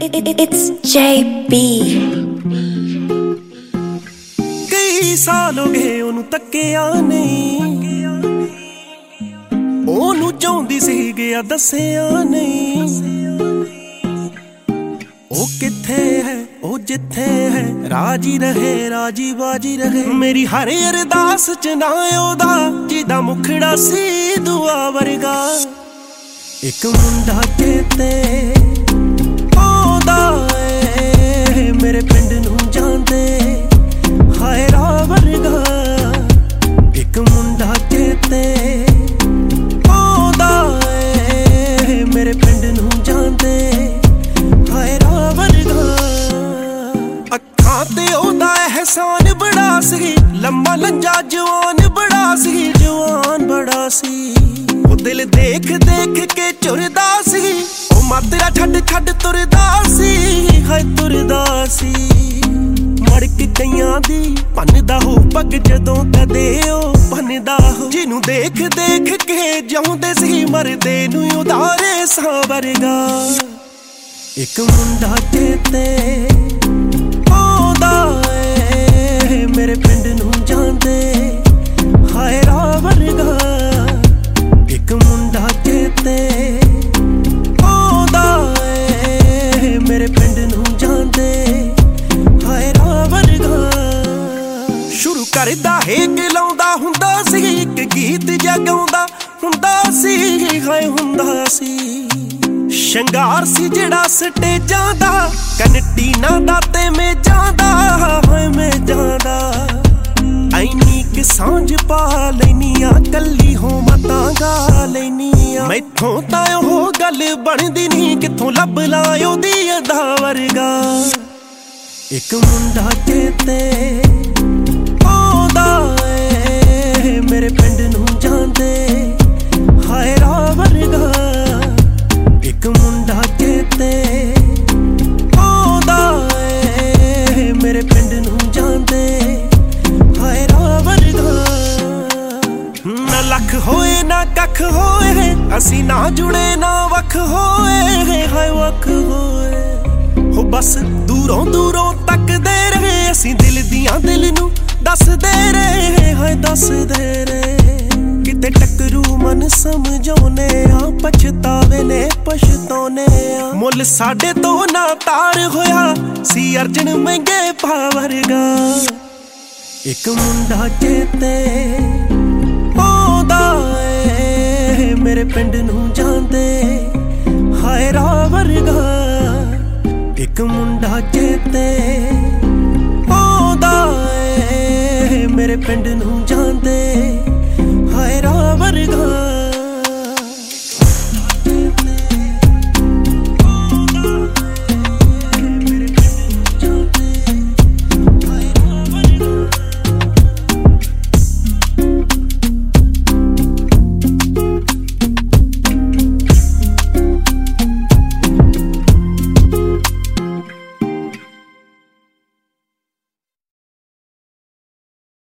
It's JB। कई साल हो गए ओनू तक्किया नहीं, ओनू चाहुंदी सी गया दसिया नहीं। ओ किथे है ओ जिथे है, राजी रहे राजी बाजी रहे। मेरी हर अरदास च ना ओदा जिदा मुखड़ा सी दुआ वर्गा। एक मुंडा चेते आउंदा ए, मेरे पिंड नू जांदे हाय रा वर्गा। एक मुंडा चेते आउंदा ए, मेरे पिंड नू जांदे हाय रा वर्गा। अखां ते ओदा एहसान बड़ा सी, लम्मा लंजा जवान बड़ा सी, जवान बड़ा सी। दिल देख देख के चुरदा सी, ओ मातरा छड़ छड़ तुरदा सी, हाय तुरदा सी। मड़क कईयां दी भन्नदा हो पग जदों कदे ओ भन्नदा हो। जिनू देख देख के जाउंदे सी मरदे नू उधारे सा वर्गा। एक मुंडा चेते आउंदा ए, मेरे पिंड नू जांदे हाय रा वर्गा। एक मुंडा चेते आउंदा ए, मेरे पिंड नू जांदे हाय रा वर्गा। शुरू करदा हेक लाउंदा हुंदा सी, इक गीत जा गाउंदा हुंदा सी, हाय हुंदा सी। शंगार सी जेड़ा स्टेजां दा, कनटी ना दाते में जांदा हाय में जांदा। ऐनी कि सांझ पा लैनिया, कल्ली हो मतां गा लैनिया। मैथों तां ओह गल बनदी नहीं, किथों लभ लायो दी अदा वर्गा। एक मुंडा चेते आउंदा ए, मेरे पिंड नू जांदे हाय रा वर्गा। एक मुंडा चेते आउंदा ए, मेरे पिंड नू जांदे हाय रा वर्गा। ना लख होए ना कख होए, असी ना जुड़े ना वख होए, हाय वख होए। हो बस दूरों दूरों तकदे रहे, असी दिल दियां दिल नू दसदे रहे, हाय दसदे रहे। किते टकरू मन समझौने आ, पछतावे ने पछतौने आ। मुल साडे तो ना तार होया सी अर्जन महंगे पा वर्गा। एक मुंडा चेते आउंदा ए, मेरे पिंड नू जांदे हाय रा वर्गा। एक मुंडा चेते आउंदा ए, मेरे पिंड नू जांदे हाय रा वर्गा।